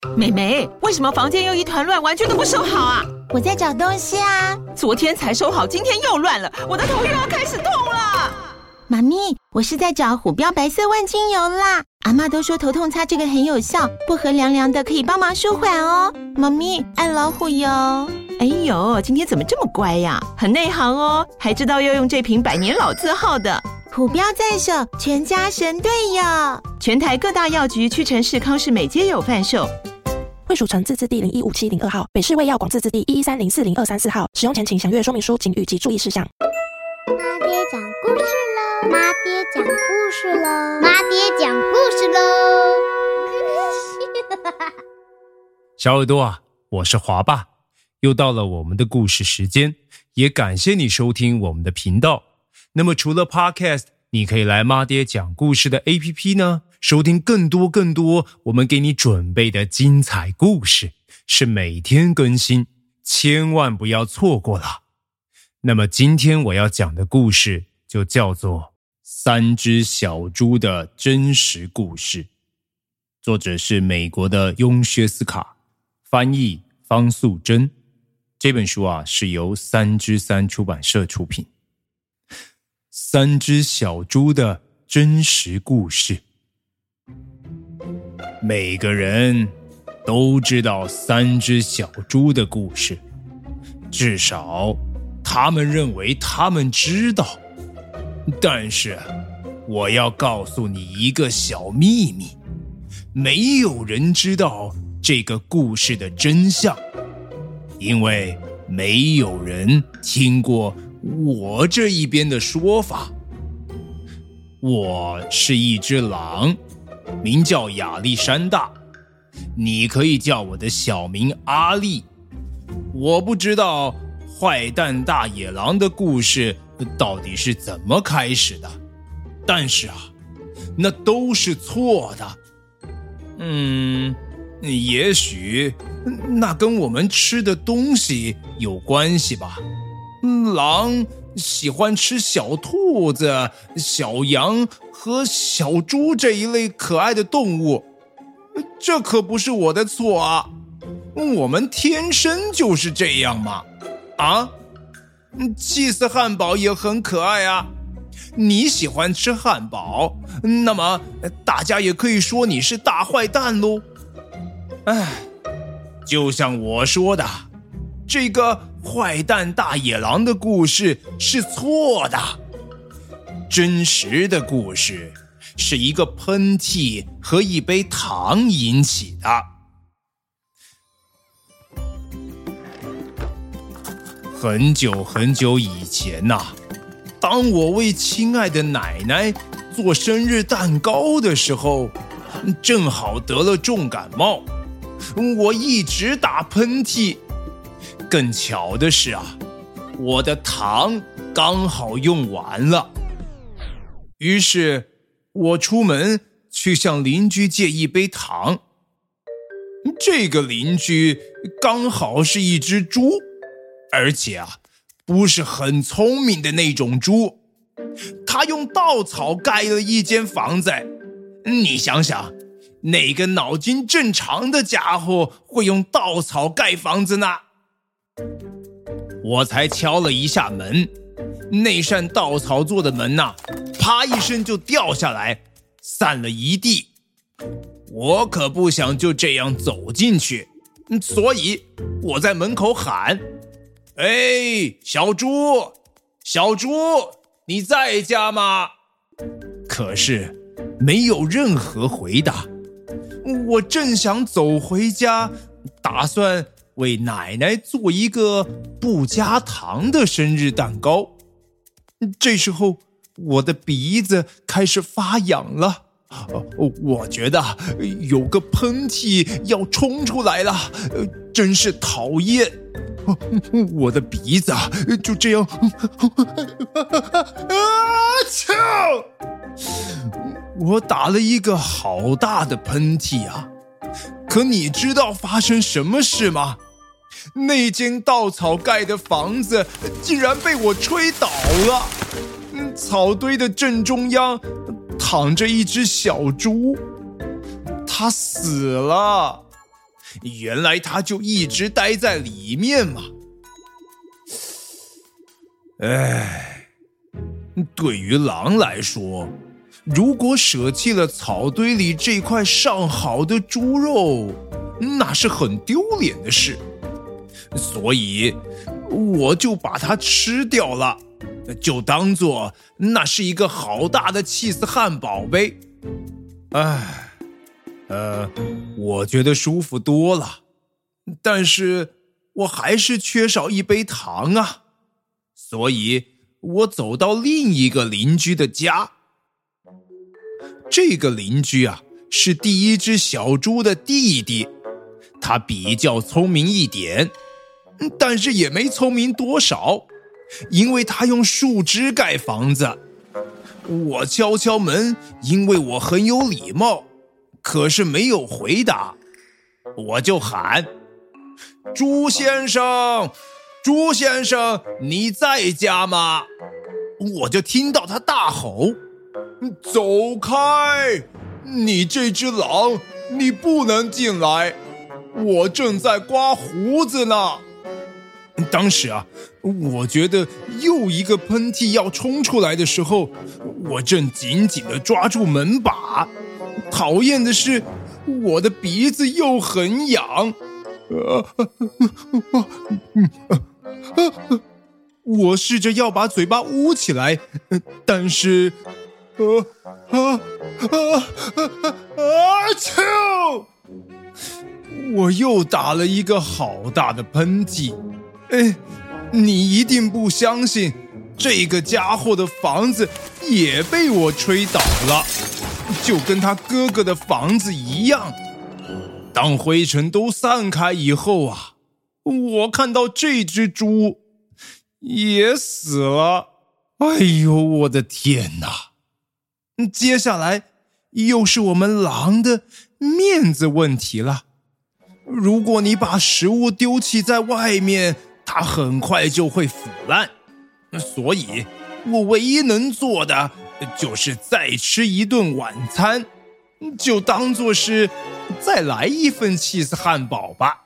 妹妹，为什么房间又一团乱，玩具都不收好啊？ 我在找东西啊。 昨天才收好，今天又乱了，我的头又要开始痛了。 妈咪，我是在找虎标白色万金油啦。阿嬷都说头痛擦这个很有效，薄荷凉凉的可以帮忙舒缓哦。妈咪，爱老虎油。 哎呦，今天怎么这么乖呀？很内行哦，还知道要用这瓶百年老字号的。 虎标在手，全家神队友。 全台各大药局、屈臣氏、康士美皆有贩售。 惠蜀城自治地015702号，北市卫药广自治地113040234号。使用前请详阅说明书警语及注意事项。 妈爹讲故事喽！妈爹讲故事喽！妈爹讲故事喽！ 小耳朵啊，我是华爸，又到了我们的故事时间，也感谢你收听我们的频道。那么除了 Podcast， 你可以来妈爹讲故事的 APP 呢，收听更多我们给你准备的精彩故事，是每天更新，千万不要错过了。那么今天我要讲的故事就叫做3只小猪的真实故事，作者是美国的雍薛斯卡，翻译方素珍。这本书啊是由3之3出版社出品。3只小猪的真实故事。每个人都知道3只小猪的故事，至少他们认为他们知道。但是我要告诉你一个小秘密，没有人知道这个故事的真相，因为没有人听过我这一边的说法。我是一只狼，名叫亚历山大，你可以叫我的小名阿力。我不知道坏蛋大野狼的故事到底是怎么开始的，但是啊，那都是错的。也许那跟我们吃的东西有关系吧。狼喜欢吃小兔子、小羊和小猪这一类可爱的动物，这可不是我的错啊，我们天生就是这样嘛。气死汉堡也很可爱啊。你喜欢吃汉堡，那么大家也可以说你是大坏蛋咯。就像我说的，这个坏蛋大野狼的故事是错的。真实的故事是一个喷嚏和一杯糖引起的。很久很久以前啊，当我为亲爱的奶奶做生日蛋糕的时候，正好得了重感冒，我一直打喷嚏。更巧的是啊，我的糖刚好用完了，于是我出门去向邻居借一杯糖。这个邻居刚好是一只猪，而且啊，不是很聪明的那种猪，他用稻草盖了一间房子。你想想，哪个脑筋正常的家伙会用稻草盖房子呢？我才敲了一下门，那扇稻草做的门啊，啪一声就掉下来，散了一地。我可不想就这样走进去，所以我在门口喊：小猪，小猪，你在家吗？可是没有任何回答。我正想走回家，打算为奶奶做一个不加糖的生日蛋糕。这时候我的鼻子开始发痒了，我觉得有个喷嚏要冲出来了，真是讨厌。我的鼻子就这样我打了一个好大的喷嚏啊！可你知道发生什么事吗？那间稻草盖的房子竟然被我吹倒了，草堆的正中央躺着一只小猪，它死了。 原来他就一直待在里面嘛。对于狼来说，如果舍弃了草堆里这块上好的猪肉，那是很丢脸的事，所以我就把它吃掉了，就当作那是一个好大的起司汉堡呗。我觉得舒服多了，但是我还是缺少一杯糖啊，所以我走到另一个邻居的家。这个邻居啊，是第一只小猪的弟弟，他比较聪明一点，但是也没聪明多少，因为他用树枝盖房子。我敲敲门，因为我很有礼貌，可是没有回答，我就喊：猪先生，猪先生，你在家吗？我就听到他大吼：走开！你这只狼，你不能进来，我正在刮胡子呢。当时啊，我觉得又一个喷嚏要冲出来的时候，我正紧紧地抓住门把。讨厌的是，我的鼻子又很痒。我试着要把嘴巴捂起来，但是，我又打了一个好大的喷嚏。你一定不相信，这个家伙的房子也被我吹倒了，就跟他哥哥的房子一样。当灰尘都散开以后啊，我看到这只猪也死了。哎呦，我的天哪！接下来又是我们狼的面子问题了。如果你把食物丢弃在外面，它很快就会腐烂，所以我唯一能做的就是再吃一顿晚餐，就当作是再来一份起司汉堡吧。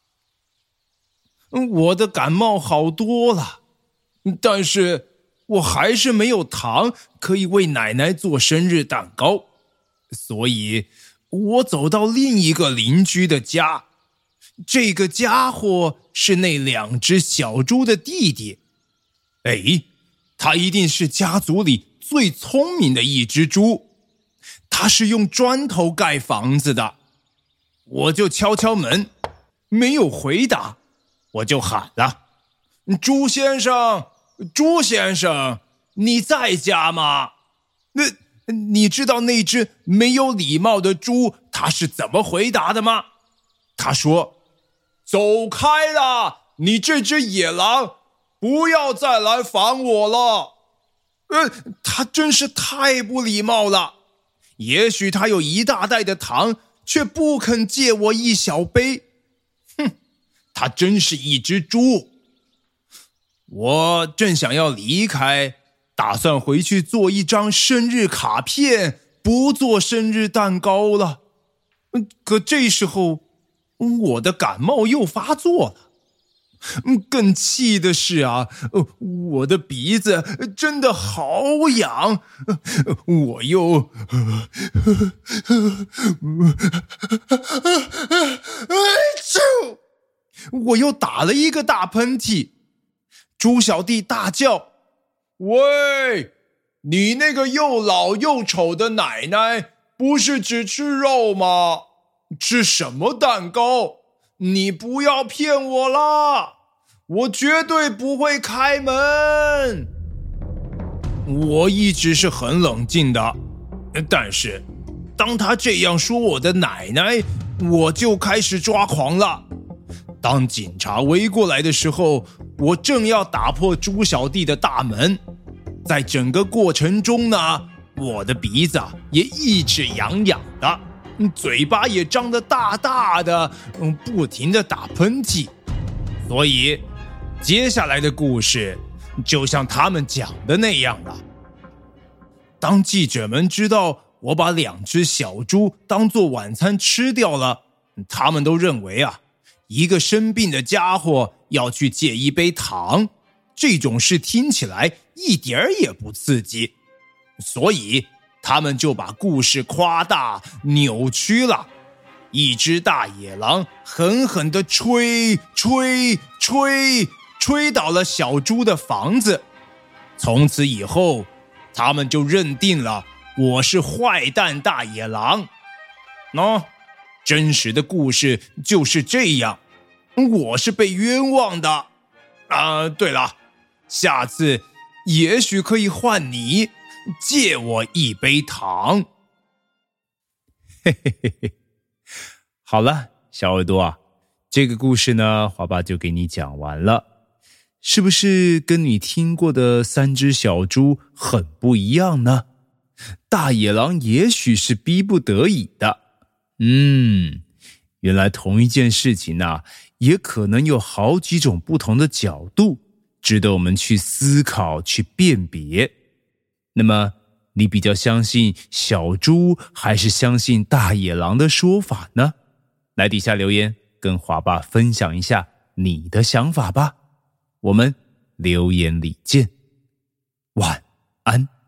我的感冒好多了，但是我还是没有糖可以为奶奶做生日蛋糕，所以我走到另一个邻居的家。这个家伙是那两只小猪的弟弟。他一定是家族里最聪明的一只猪，他是用砖头盖房子的。我就敲敲门，没有回答，我就喊了：猪先生，猪先生，你在家吗？你知道那只没有礼貌的猪他是怎么回答的吗？他说：走开啦，你这只野狼，不要再来烦我了。他真是太不礼貌了。也许他有一大袋的糖，却不肯借我一小杯。他真是一只猪。我正想要离开，打算回去做一张生日卡片，不做生日蛋糕了。可这时候我的感冒又发作了。更气的是啊，我的鼻子真的好痒，我又打了一个大喷嚏。猪小弟大叫：喂，你那个又老又丑的奶奶不是只吃肉吗？吃什么蛋糕？你不要骗我啦！我绝对不会开门。我一直是很冷静的，但是当他这样说我的奶奶，我就开始抓狂了。当警察围过来的时候，我正要打破猪小弟的大门。在整个过程中呢，我的鼻子也一直痒痒的，嘴巴也张得大大的，不停地打喷嚏。所以接下来的故事就像他们讲的那样了。当记者们知道我把2只小猪当作晚餐吃掉了， 他们都认为一个生病的家伙要去借一杯糖，这种事听起来一点儿也不刺激，所以他们就把故事夸大扭曲了。一只大野狼狠狠地吹倒了小猪的房子，从此以后他们就认定了我是坏蛋大野狼。真实的故事就是这样，我是被冤枉的。对了，下次也许可以换你借我一杯糖。嘿嘿嘿嘿，好了，小耳朵这个故事呢，华爸就给你讲完了。是不是跟你听过的3只小猪很不一样呢？大野狼也许是逼不得已的。原来同一件事情也可能有好几种不同的角度，值得我们去思考、去辨别。那么，你比较相信小猪，还是相信大野狼的说法呢？来底下留言，跟华爸分享一下你的想法吧。我们留言里见，晚安。